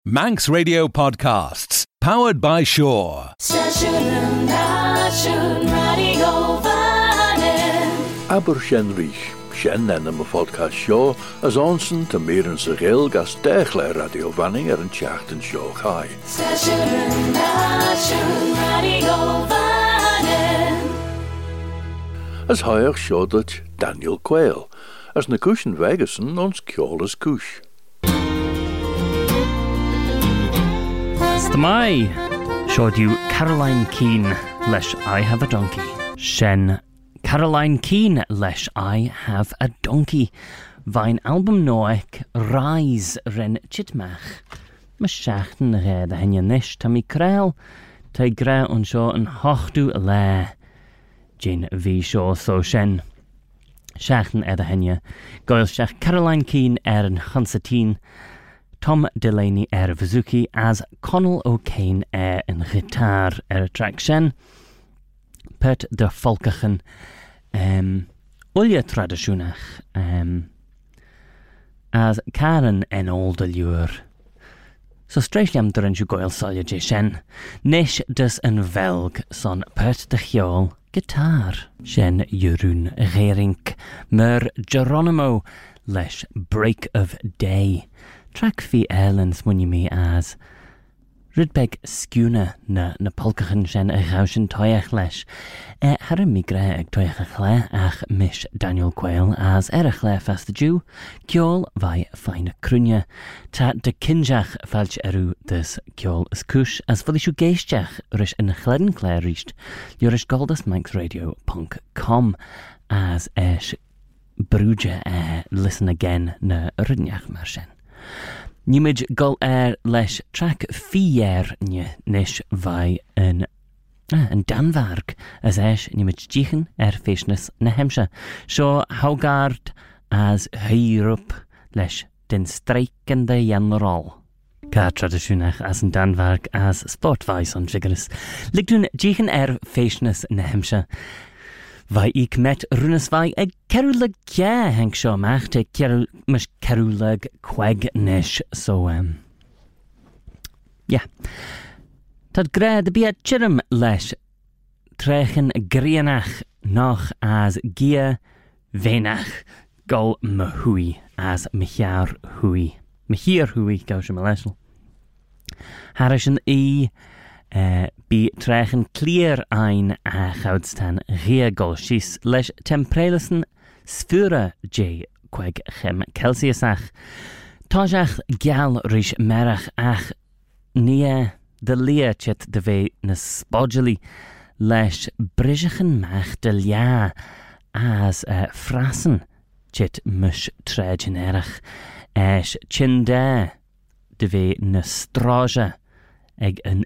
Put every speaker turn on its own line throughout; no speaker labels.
Manx Radio Podcasts, powered by Shore.
Aber shen rich, shen en my podcast show, as onsen te meren se gil gas dechle radio vanning en chachten show high. As higher show dat Daniel Quayle, as na cushion Vegason ons kjolas kush.
Mai showed you Caroline Keane lesh I Have a Donkey. Shen Caroline Keane lesh I Have a Donkey. Vine album Noek Rise ren chitmach. Ma shachten re de henja nish tammy krel. Te gra on show en hochdu le. Jin V show so shen. Shachten de henja. Goyle shach Caroline Keane en Hansateen. Tom Delaney Vizuki as Connell O'Kane in guitar track shen. Pet de Volkachen Ulja traditionach as Karen en olde lure. So strechliam durin ju goil solja je shen. Nish dus en velg son pet de hjol guitar. Shen Jeroen Gerink mer Geronimo lesh Break of Day. Track fi Erlens mun me as Rydbeg skuna na polkachen shen gauschen toyach lesh. Harre mi gre ag toyach le ach mish Daniel Quayle as erich le fast the Jew. Kjol vai fine krunja. Ta de kinjach falch eru dus kjol is kush as for the shu geistjach rish in chleden clare reached. Jurish goldas manxradio.com as esh bruja listen again na rydnjach marshen. Nimage gol lesh track fier nish vai en Danvark as esh nimage jichen feishnes na hemsha. So Haugard as Heirup lesh den streikende janrol. Ka traditionach as en Danvark as sportvice on vigorous. Ligdun jichen feishnes na hemsha. Vai ik met runas vai keruleg ja hank sho machte keruleg queg nish so yeah. Tad gra de bia chirim lesh trechen grianach noch as gia venach gol mahui as michar hui. Michir hui gaush malesel. Harishan Bi trechen clear ein goudstan reagol shis lesh temprelesen sfura j queg chem Celsiusach. Tajach gal rish merach ach nia de lia chit de ve na spodgeli lesh brijachen mach de lia as frassen chit mush tregenerach esh chinda de ve na straja eg an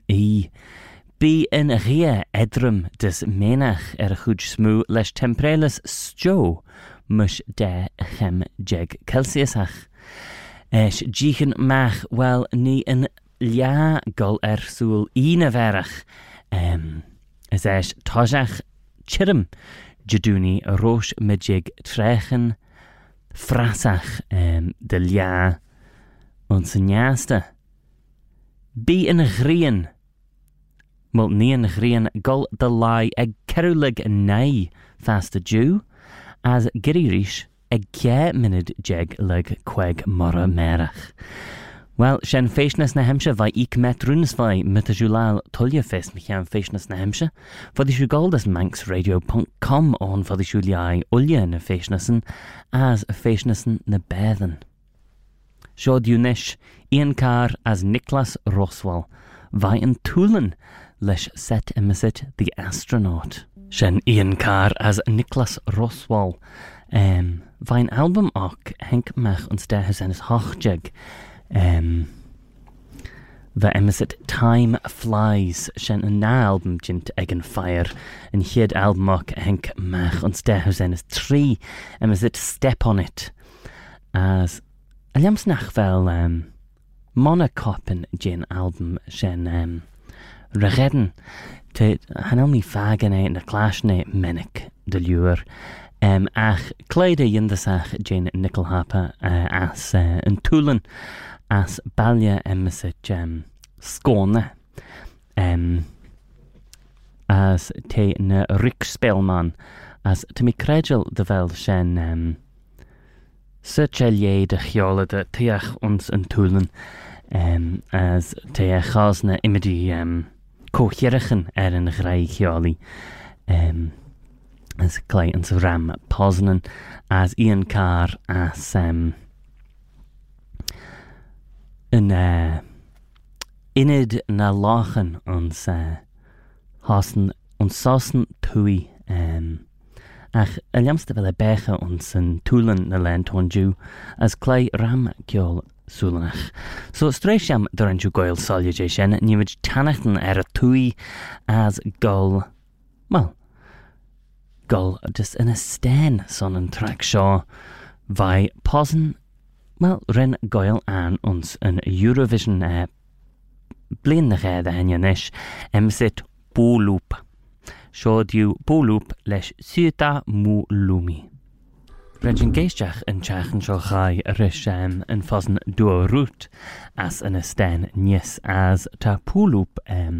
Bi in ria edrum des menach goed smu lesh temprelis sto mush de chem jeg Celsiusach. Esh jichen mach wel ni in lia gol soel ine verach. As esh tajach chirim jaduni rosh medjig trechen frasach de lia ons njaste. Bi in grien. Mult nian grien gol de lai eg kerulig nei fast a Jew, as girirish eg kje minid jeg leg queg mora merach. Well, shen feishnes na hemsha vai ik met runes vai mit a julal tulja fest mich an feishnes na hemsha, for the shugoldas manxradio.com on for the shuliai ulja na feishnessen as feishnessen na bethen. Shod unish Ian Carr as Nicholas Roswell, vai in Tulen lesh set emisit the astronaut. Shen Ian Carr as Nicholas Roswell, vai album och henk mach ons der seines hochjeg, the emisit Time Flies, shen an na album jint egen fire, and hid album och henk mach ons der seines tree, emisit Step on It, as Aliams nach wel monocopen gin album shen regedden te hanelmi fagene na clashne menik de lure ach kleide yindasach gin nickelhapa as en tulen as balia emmesit skåne as te na riksspelman as te mi credel de vel shen Sutchelier de chiole de teach ons en toelen as te chasne imedi cochirichen een grij chioli as clay ons ram posnen as Ian Carr as inid na lachen ons hasen ons sassen tui ach aliamste wel beche ons en toelen na land onju as clay ram kiol Sulanach. So streisham during ju goil salutation niwid tanachten a tui as gol just in a stain son en track shaw vai posen ren goil an ons een Eurovision blin de gade henjanish sit boloop showed you boloop lesh suta mu lumi Regin geistach en chachen shall gai rish en fasen duo root as an esten nies as ta poloop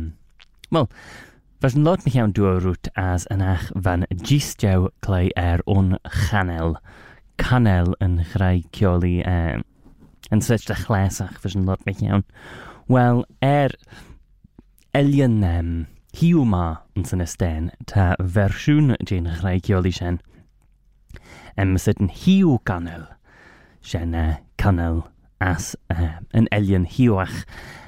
was lot mich aan duo root as an ach van gistjou clay on chanel en grij kioli en such de glasach was lot mich aan well elien hiuma ons an esten ta versioen jane grij kioli shen sit een hiu kanel shen kanel as een elien hiuach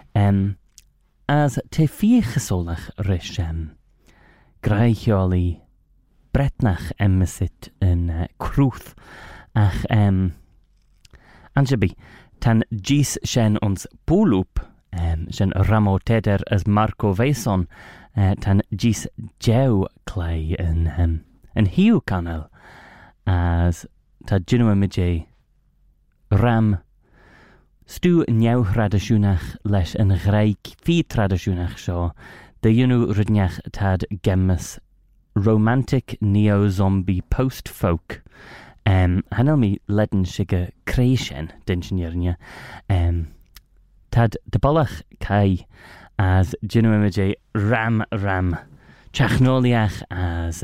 as te vier gesolach rish graichioli bretnach sit een kruth ach anjabi tan gis shen ons poloop shen ramo teder as Marco Veson tan gis jau clay een hiu kanel as ta jinua midje ram stu nieuw traditionach lesh en grijk fi traditionach shaw de junu rudnach tad gemmes romantic neo-zombie post-folk hanel mi ledden shige creation d'ingenieur tad de balach kai as jinua midje ram chachnoliach as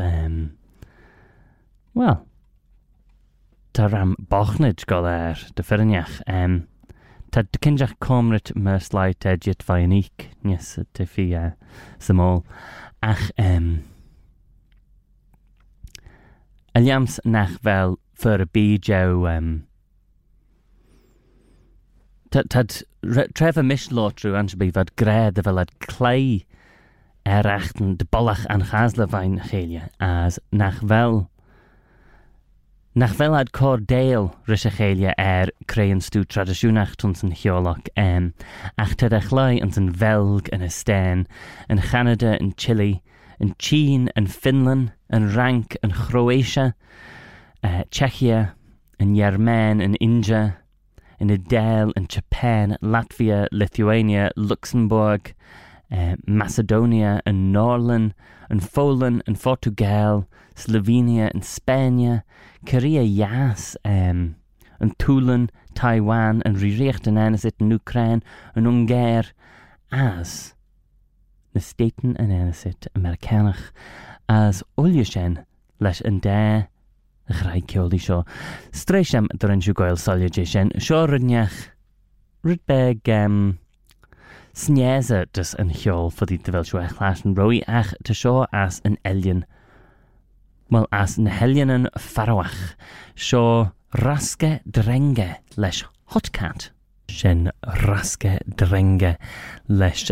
Taram bochnid gol de fyrniach tad de kinjach comrit me slai tedjit vainic nies te fi samol ach aliams nach vel für bijou tad treffer mislotru ansbi vad gred vel ad clay erachten de ballach an gaslewein gelia as nach vel ad cordale rishachelia crean stu traditionach tuns en hiolach ach tad achlai ons en Velg en Estain en Canada en Chile en Chine en Finland en Rank en Croatia Czechia en Yermen en India en Adel en Japan Latvia Lithuania Luxembourg Macedonia en Norland en Poland en Portugal Slovenia en Spanje Korea Yas en Tulen Taiwan en Riricht en Anisit en Ukraine en Ungair as de Staten en Anisit Amerikanach as Uljashen lesh en da Graikjoli sho Stresham durin jugoil salutation sho rudniach rudbeg Sneze dus een hjol voor die terwijl zo glasen roi ach te sho as een elien as een helienen faroach sho raske drenge lesh hotcat shen raske drenge lesh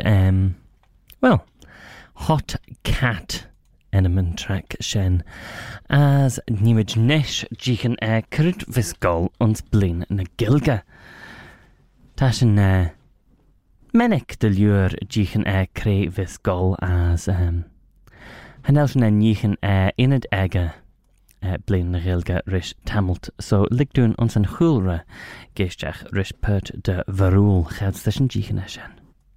hot cat enement track shen as nimage nesh jichen krut visgol ons blin na gilga tashen menek de lure jichen kre visgol as hanelsen en jichen in het ege blin na gilga rish tamelt so ligdoen ons en hulre geestjach rish pert de varul geldstation jichen shen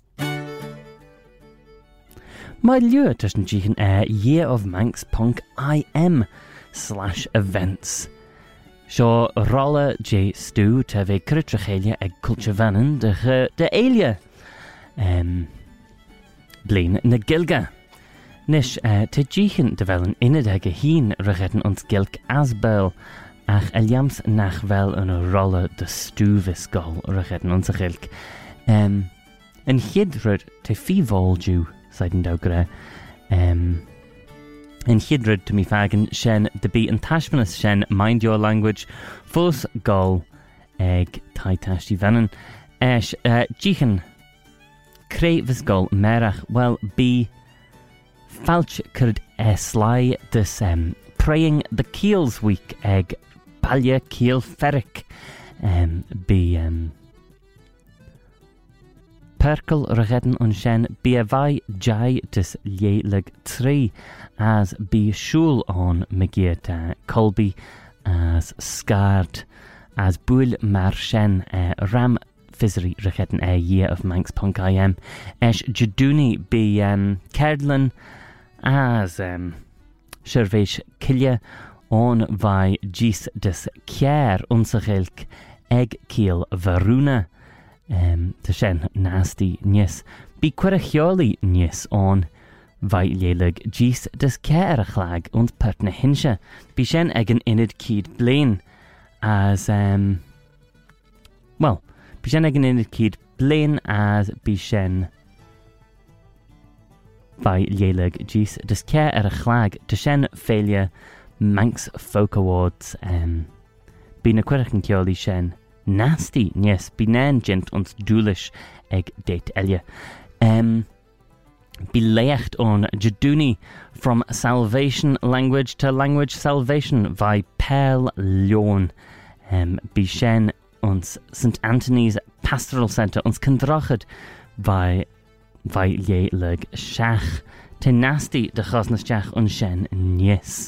My lure tussen jichen Year of Manx Punk IM /events. Seo rolla J Stu ta bheith crutrachéile ag cultúrhanan de éile. Blin na gilga. Nis te ddíchan de bhfuil an inad ag a hín raghetan ons gilg asbel ach eliams nach bhfuil an rolla de stúvis gáil raghetan ons a gilg. An chiadrad te fíháilú said an dogra. An chiadrad to mi fagan shen de bí an tashmanas shen mind your language fós gáil ag taitastí venan. Ddíchan Cravis gáil merach well bí falch cyrd slai this praying the keels week ag balya keel ferric bí perkel raghedan on shen bí a vai jai dis lélig 3 as bí shul on megieta colby as scarred as buil mar shen ram Fizery raghedan year of Manx Punk IM jaduni bí Cerdlan as Shervish Kilya on vai gis des kier unsachilk egg keel varuna te shen nasty nies bí querachioli nies on vai lelig gis des kier a chlag und pertna hinsha bí shen eggen inid kied blain as well bí shen eggen inid kied blain as bí shen by Yelig Gis des care a chlag te shen failure Manx Folk Awards bí na cuireachn ceolaí shen nasty yes bí nan gent ons dúlish ag date elia bí leacht on jaduni from salvation language to language salvation by Pearl Leon bí shen ons St Anthony's Pastoral Centre ons candrachad by vai Yelig Shach te nasty de chasnasteach on shen nies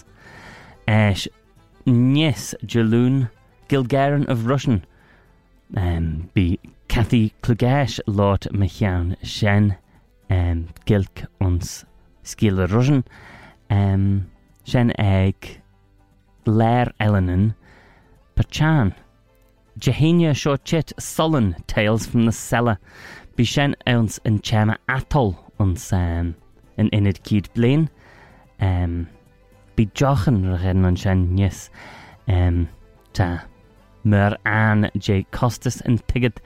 nies jaloon Gilgaren of Russian bí Cathy Klugash Lord Michian shen gilk ons skil Russian shen egg Lair Elenan Pachan Jehenia Shorchit Sullen Tales from the Cellar bí shen ons an chema atol ons an inid kied blain bí jochan raghedan on shen nies ta mer an J Costas and Pigget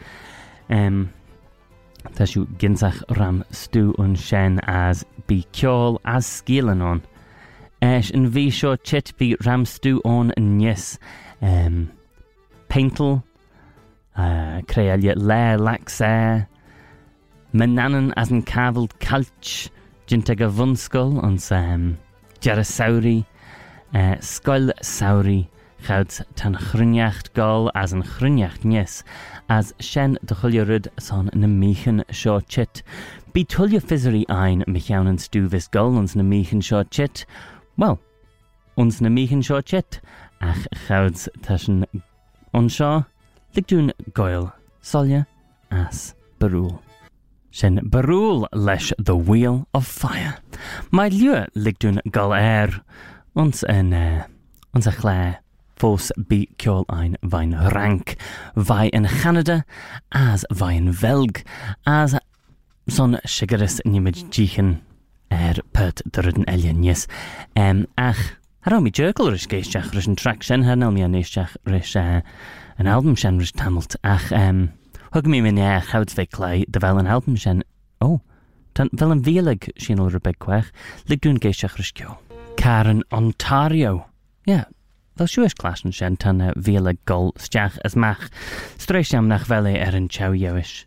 ta siw ginsach ram stu on shen as bí kiol as skielen on an vi seo chit bí ram stu on nies paintel crealia le laxa Menanan as an cavald calch jintega vunskul ons Jerasauri skull sauri chouds tan chrunjacht gal as an chrunjacht nies as shen de chuljerud son na mechen seo chit bí tulja fizery ein mechanen stuvis gal ons na mechen seo chit well ons na mechen seo chit ach chouds taschen onshaw ligdun goil solja as barul Shen barul lesh the wheel of fire. My lure ligdun gal ons a chlare fos bí ceol ein vain rank vai in Canada as vain velg as son shigaris nimid ddíchan pert druden elien yes ach hará mi jerkle rish geisteach rish an track shen hernal mi anéisteach rish an album shen rish tamalt ach hug me min chouds ve clay de vel an album shen tan vel an vielig shinal rebeg kwech ligdun geisteach rish ceol Karen Ontario Wel siwys klasen shen tan vielig gol stiach as mach streisiam nach vele an chow yowish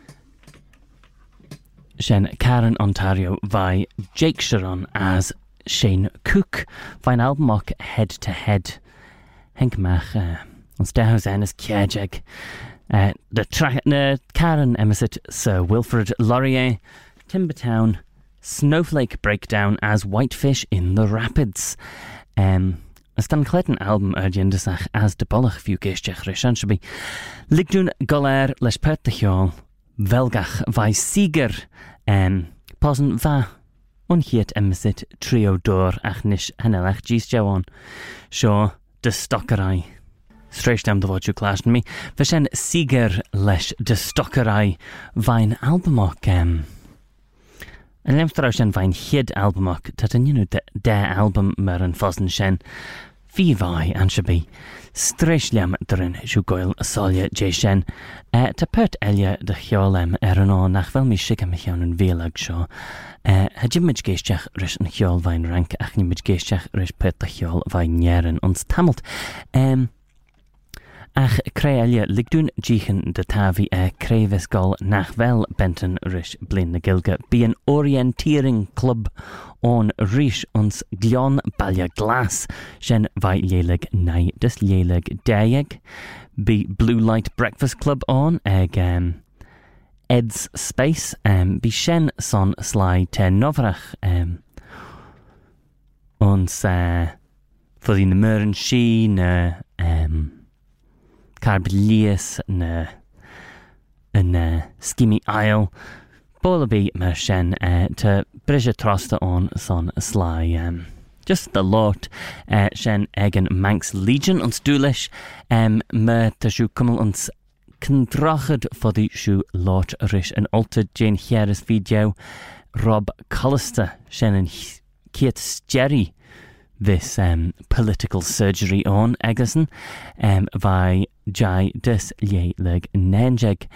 shen Karen Ontario vai Jake Sharon as Shane Cook vain album mock head to head henk mach ons daus enes kiajeg the Karen Emissit Sir Wilfrid Laurier Timbertown Snowflake Breakdown as Whitefish in the Rapids as dan cletan album urgendisach as de bollach fiú geisteach reshanshabi ligdun goler leis pert de hjol velgach vai siger posen va onhiet Emissit trio door ach nish hanelach gis jawon sure de stockerai Stréistem do bhaidú cláistin mi. Bhí sin sigar leis de stocarai bhain albumach An lemstará sin bhain chiad albumach tá inniu de album mar an fosan sin. Bhí bhai an sibí. Stréisliam darin siú goil sáile dé sin. Tá pert eile de cheolem an á nach bhfuil mi sica me cheann an bhélag seo. Ha jimid géisteach ris an cheol bhain rank ach nimid géisteach ris pert de cheol bhain nieran ons tamalt. Ach cré eile ligdún díchan de tavi crévis gol nach bhfuil benton ris blin na gilga. Bí an orienteering club on ríis ons glion bailja glas sin bhai léleg nai dus léleg déag. Bí Blue Light Breakfast Club on ag Ed's Space. Bí sin son slai te novrach ons fyddi na myrin si na Carbelius na Skimmy Isle. Bóla bí mar sin te brisha trosta on son slai just the lot sin ag an Manx Legion ons dúlis me ta siú cumul ons cyndrachad foddi siú lot rish an alta Jane Hieris video Rob Collister sin an Kate Jerry this political surgery on Egerson vai jai dis léleg nenjeg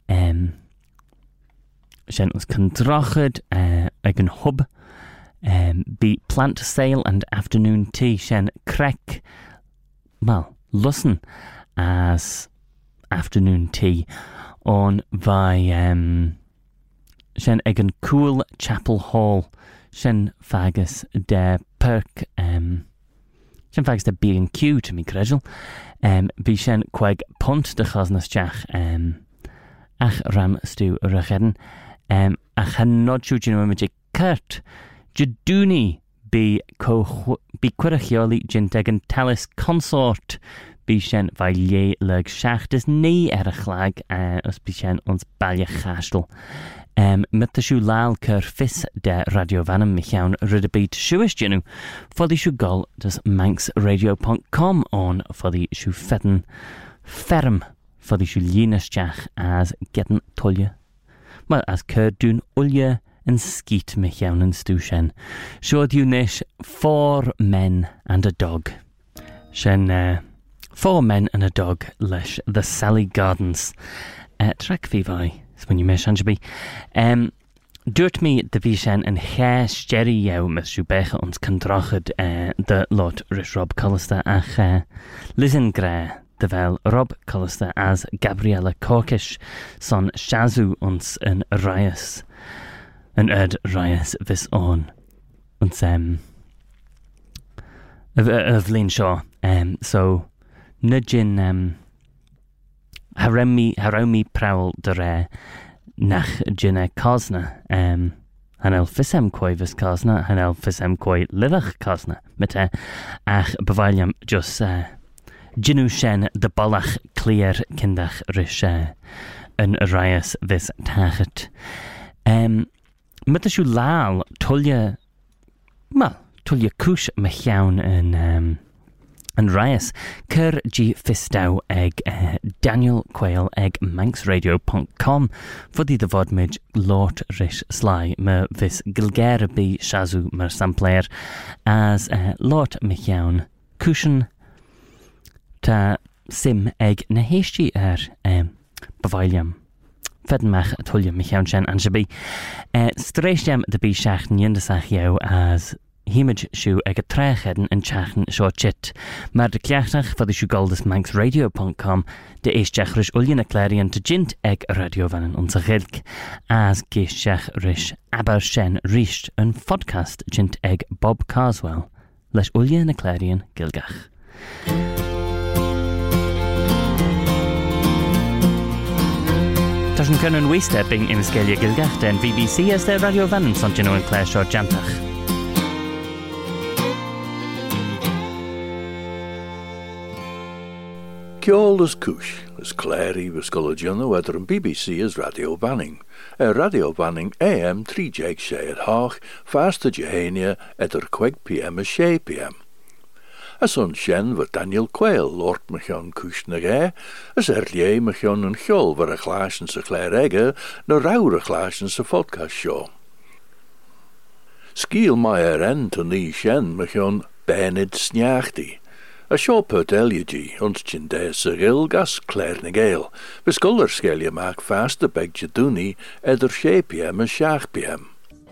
sin ons cyndrachad ag an hub be plant sale and afternoon tea sin crec lussen as afternoon tea on vai sin ag an Cool Chapel Hall sin fagus de perk sin fagus de B&Q to mi credel be sin quag punt de chasnasteach ach ram stu rachedden ach han nod siw gyn o'r cert Jaduni be quirachioli jinteg an talis consort be sin vai lé leg shachtis ni erachlag os be sin ons balja chastel mit the siw lal cur fis de Radio Vanam michaun rydabit siwis genu foddi siw gol dus manxradio.com on foddi siw fedden ferm foddi siw lienasjach as getten tolje well as cur dun ulje and skeet michaun and stushen. Showed you nish 4 men and a dog. Shen 4 men and a dog lesh the Sally Gardens. Track vivai, when you mesh anjabi. Durt me the vishen and hair jerry yow mis becha ons kandrachad the lot rish Rob Collister ach Lizen Gray. De vel Rob Collister as Gabriella Corkish son Shazu ons en Rias. An Rias vis on uns of Lynn Shaw so nudgin harami prowl de re nach jinne cosna hanel fisem koi vis cosna hanel fisem koi livach cosna mit ach bevaliam just jinu shen de balach clear kindach rish an Rias vis tachet Mit siw lal tulja kush mechaun an Rias cur G fistaw eg Daniel Quayle eg manxradio.com foddi the vodmid lot rish sly me vis gilger be shazu mer sampler as lot mechaun cushion ta sim eg na heshti bevaliam Feddenmach tulja michaun shen anshabi. Stréistem de bí seach niendasach jou as himage siw ag a trechedden en chachen seo chit. Maar de kleachtach fod siw goldes manxradio.com de eisjach rish uljen erklarian te jint ag radio van onze gilk as geisjach rish aber shen risht een podcast jint ag Bob Carswell lesh uljen erklarian gilgach. Taschen können we-stepping im skelje gilgach den BBC as der Radio Vanam son geno en clash or jantach.
Kjol is kush, is Clary was Gulladjuna whether in BBC is Radio Vanning. Radio Vanning AM 3 Jake at Haag, fast to Jehania at 4 PM is 6 PM. As on shen wat Daniel Quayle lord mechon kushneré, as lie mechon een gjol waar glaasjen se gleiregge, na rauwe glaasjen se podcast show. Skiel meier en to nie shen mechon Bernard Sniachty. A show put Eliegy, ons chinde Cyril gas Clairnegale, beskuller skelje maak vast de begje doenie, eder shapiem en shaachpiem.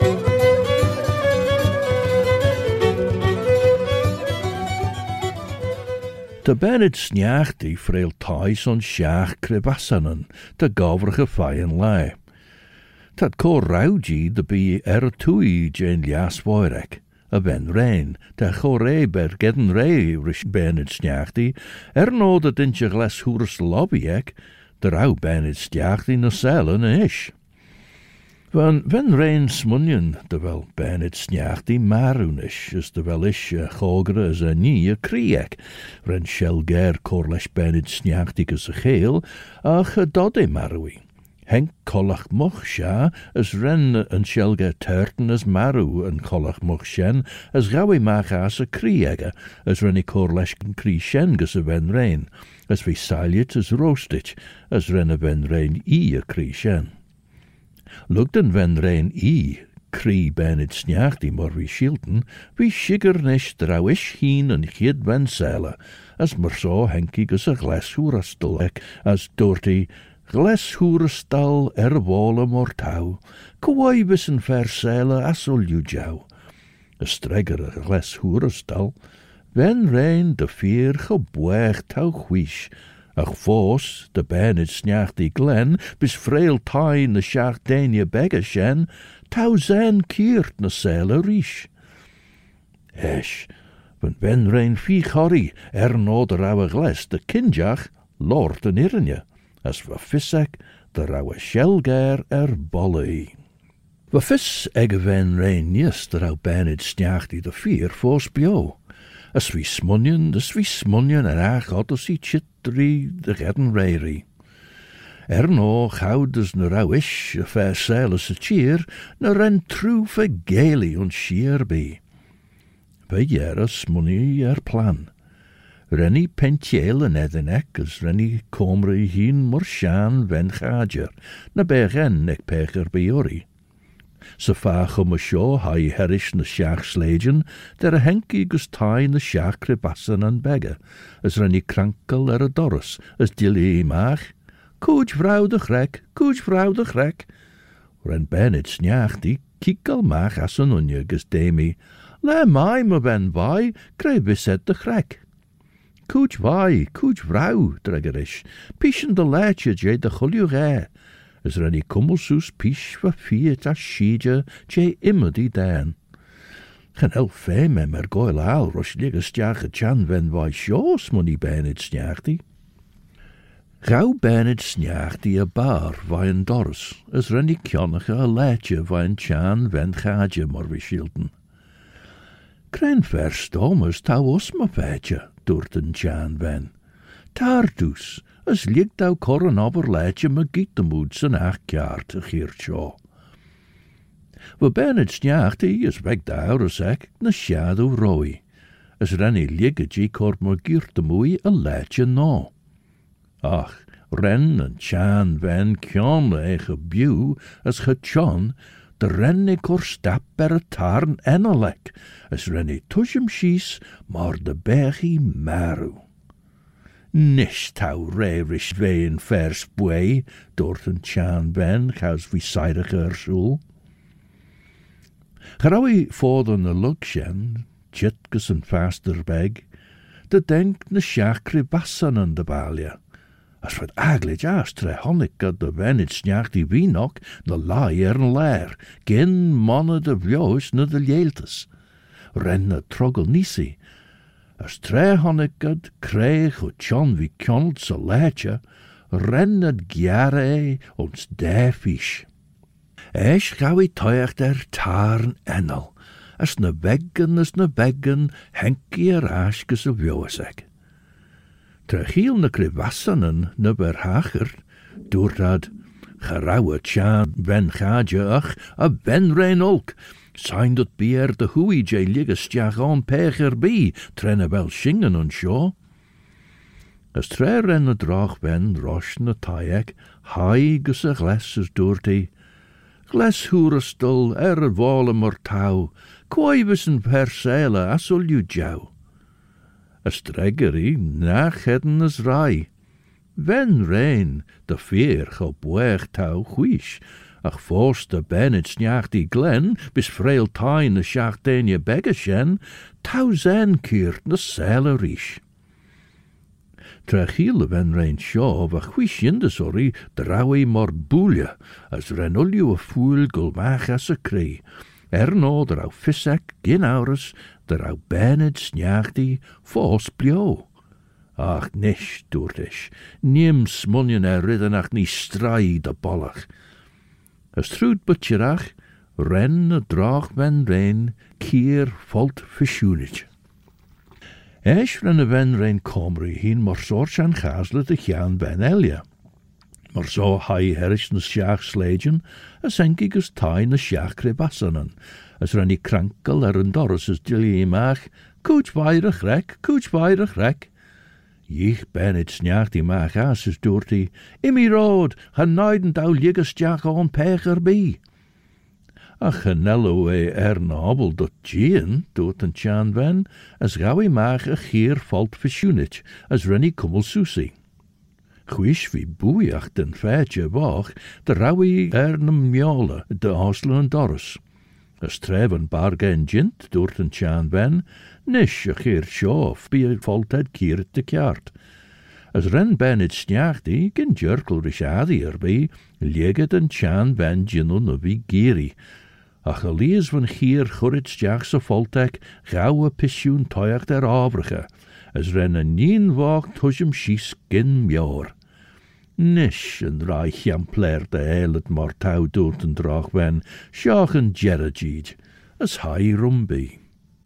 De Bernard Sniachty vreel thuis on shaach crevassanen, de govrige feien lai. Dat cor rauji de bi tui jen lias voirek. A ben rein, de chore ber gedden rei rish Bernard Sniachty, no dat intje gles hoeres lobbyek, de rau Bernard Sniachty na cellen ish. Van rein smunjen, de wel Bernard Sniachty marunish, is de wel ish chogre as a nie kriek, ren shelger corlesh Bernard Sniachty gus a geel, ach dodde marui. Henk collach moch sha, as ren en shelge turten as maru en collach moch shen, as gawi mach as a kriege, as renny corlesh kri shen gus a ven rein, as vi saliet as roastich, as ren a ven rein a kri shen. Lugden ven rein kri Bernard Sniachty mor vi shilten, vi shiger nish drawish heen en chid ven sela, as mer so henki gus a glashurastel ek, as dorty, Gleshoerestal wolle mortau, kwai wissen versele asol jou. A streggere gleshoerestal, wen rein de vier geboeg tau chwish, ach vos de Bernard Sniachty glen, bis vreil tain de Schachtenie begge shen, tau zijn kiert na sele rish. Esch, wen rein vie chorri, no de rauwe gles, de kinjach, lord en irrenje. As va fissek, de rauwe shelger bolle. Va vis egge ven rein nis, de rauwe Bernard Sniachty de vier fos bio. As vi smunjen en ach otos I chitri de gedden reiri. No goudes na rauwe ish, a fair sail se cheer, na ren true vergeli on sheerby. Ve jere smunje plan. Renny pentiel en edenek as renny comre hien morshaan ven chager, na begen ek pecher biori. Se fach a show hai herish na shaach slegen, der a henki gus tai na shaach krebassen an begge, as renny krankel a doris, as dilly maach, Kooj vrouw de grek. Ren Bernard Sniachty kikkel maach as an unje gus demi, le mai me ben vai, kre viset de grek. Kooj vrouw, dregerish, pishen de leitje je de chuljuge, as renny kummelsoes pish va fiet as shije je immer die dan. Gen el feme mer goil al roshliges jache chan ven vai shos money Bernard Sniachty. Gauw Bernard Sniachty a bar vai en doris, as renny kjonnige a leitje vai en chan ven gaje mor vi shilten. Kren verstomers tau osma veitje, doorten chan ven. Tardus, as lig tau korren oberleitje me gietemoeds en 8 jaar te giertsjo. We Bernard Sniachty is weg de ouresek na shadow roi, as renny liggetje kort me giertemoei a leitje no. Ach, ren en chan ven kjon eiche bew, as getjon, de renny kor stap a tarn enelek, as renny tushem shies, maar de bergi maru. Nish tau reirish vein vers bwei, dorten chan ven, chaus vi seidige ersoel. Geraui voden de lukshen, chitkus en faster beg, de denk na shakri bassan an de balia. As wat aglig as tre honnica de Bernard Sniachty winok, na lai en lair, gen manne de vjoos na de ljeltes. Renne trogel nisi. As tre honnica kreeg o tjon vi kjonnelt se leitje, rennet gjare ons defish. Esch gau I toiach der tarn enel, as na beggen, henki aasjes of vjoosek. Tergiel na krivassanen na berhacher, doordat gerauwe tjaan ven gaje ach, a ven rein olk, Sain dat beer de hui je liggestiach aan pecher bi, trenne wel shingen en sjo. As tre renne drach ben rosh na taek, hai gus a gles as doorty. Gles hoerestul wale mortau, quaibus per sele asul you jou. As treggery nach heden as rai. Ven rein, de veer gebweeg tau huish, ach forste ben het snjacht die glen, bis frail tain de schachtenie beggeshen, tau zen keert na sele rish. Trachiele ven rein shaw, wa huish in de sorry, draui mor boelje, as renolju a fool gulmach as a cree. No drau fissek, gin aurus, drau ben het snjacht die, fos blio. Ach, nish, doortish, niem smunjen riddenach nie strai de bollach. As trúd butcherach, ren a drach ven rein, kier volt fishoenich. Esh ren a ven rein comri hien mar sorch an chasle de chian ben elia. Mar so hai herish na sjaach slegen, as enkig as tai na sjaach krebassanen, as ren I krankel an doris as dilly imach, cooch weirig rek. Ich ben het snjacht die maag as is doorty, imi rood, han neiden dou liggestiach aan pecher bi. Ach genello nabel dat gien, doet een chan ven, as gawi maag a gier valt verschunich, as rennie kummel susi. Gwish wie boeiach den feitje wach, de rawi mjole, de haslen en doris. As treven bargen jint, doet een chan ven, nish a gier sjoof, bi valt het kiert de kjart. As ren ben het snjachti, gin jerkel rishadi erbi, lieget een chan ven jinnun a vi giri. Ach a lies van gier churrit stjach sa voltek, gauwe pisjoen toiach der avrige, as ren a nien wach tushem schies gin mjor. Nish en reich jampler de heilet martau doort en drach ven, sjach en jeragid, as hai rumbi.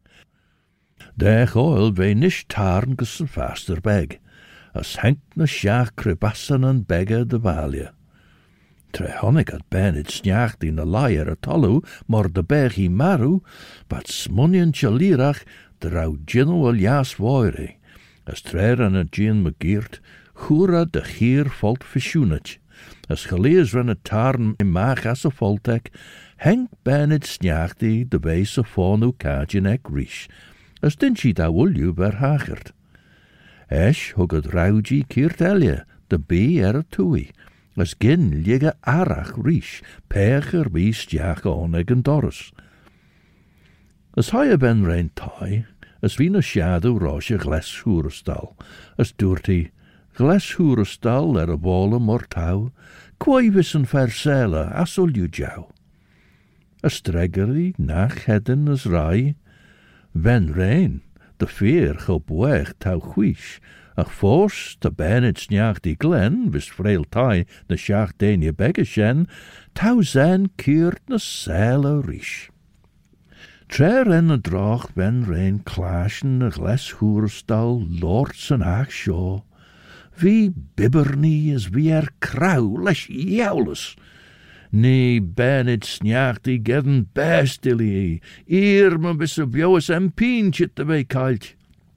Dech oil ve nish tarn gus en faster beg, as henk na sjach krebassan en begge de valje. Tre honnig had ben het snjacht in de laier a tollu, mor de beg I maru, but smunjen chalirach drau gino al jas woire, as tre an a gin begeert, Hura de gier valt verschunich. As gelees ren het tarn in maag as a voltek, henk ben het snjachti de wees fonu kajin ek rish, as dinchi da ulju verhagert. Esh hug het rauji kiert elje, de be tui, as gin ligge arach rish, pecher bi stjach oneg en doris. As haie ben rein tai, as wie na shadow roche gles hoerestal, as doorti, gles hoerestal a wolle mortau, quaibus en versele asul ju jou. As treggery nach heden as rai, ven rein, de veer gebweeg tau huish, ach fors te ben het snjach die glen, bis frail tai na sjach denje beggeshen, tau zen keert na sele rish. Tre en a drach ven rein clashen a gles hoerestal lords en ach shaw, wie bibbernie is wie krauw, les jouwles. Nee, ben het snjacht die gedden bestillie, eer me bis op jouwes en pientje te weekalt.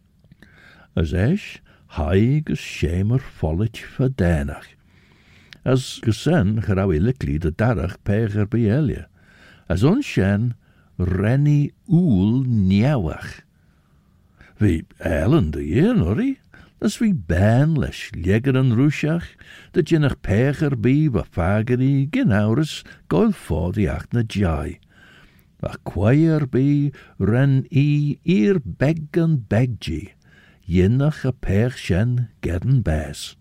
As esch, haiges schemer vollet verdenach. As gesen graui likli de darach peger beelje. As onshen rennie oel njauwach. Wie eilen de jen, horie? As wie ben les legger en rushach, dat je nog peger bi wa fageri genaurus goil fodi ach na jai. Wa quaier bi ren I eer beg en begji, jinnach a pech shen gedden bes.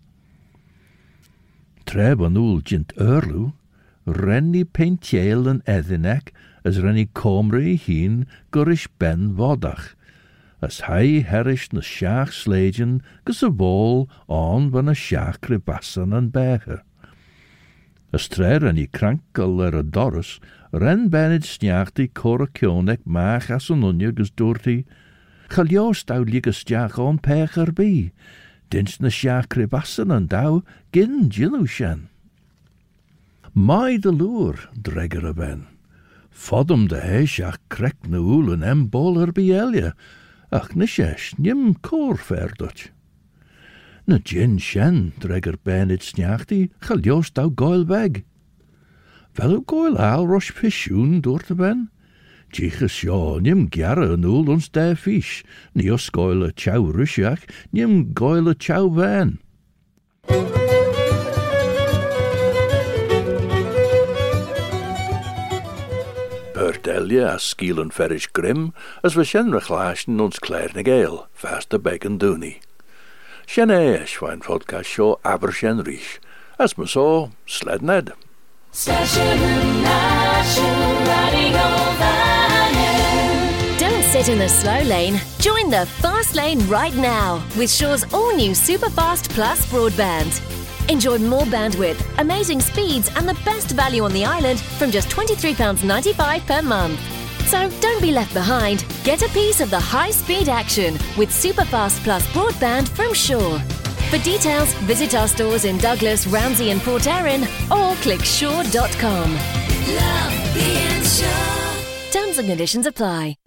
Treb an oel jint urlu, ren I pentjeel en edhinek, as ren I comri hien gurish ben vodach, as hij herish na sjach slegen gus a wol aan van a sjach krebassan en beger. As tre ren I krankel a doris, ren ben het snjachti korakionek maag as an unje gus doorti, chaljoos dau ligge sjach aan pecher bi, dins na sjach krebassan en dau gin jinnushen. Mai de loer, dregger a ben. Fodum de heis ach crec na úlen bol bielia, ach nishesh nim cor ferdot. Na gin shen dreger benit sniachti, chalios dau goil weg. Velu goil al rosh fishun door te ben? Jiches sjo nim giarre nul ons de fish, nios goile chow rushiach, nim goile chow van. Berdelia as skielen ferrish grim, as we shen rechlaschen ons klerne geel, faste begen dooney. Shen eesh van podcast show aber shen rish, as me so sledned.
Don't sit in the slow lane. Join the fast lane right now with Shaw's all-new Superfast Plus broadband. Enjoy more bandwidth, amazing speeds and the best value on the island from just £23.95 per month. So don't be left behind. Get a piece of the high-speed action with Superfast Plus broadband from Shaw. For details, visit our stores in Douglas, Ramsey and Port Erin or click shaw.com. Love being Shaw. Terms and conditions apply.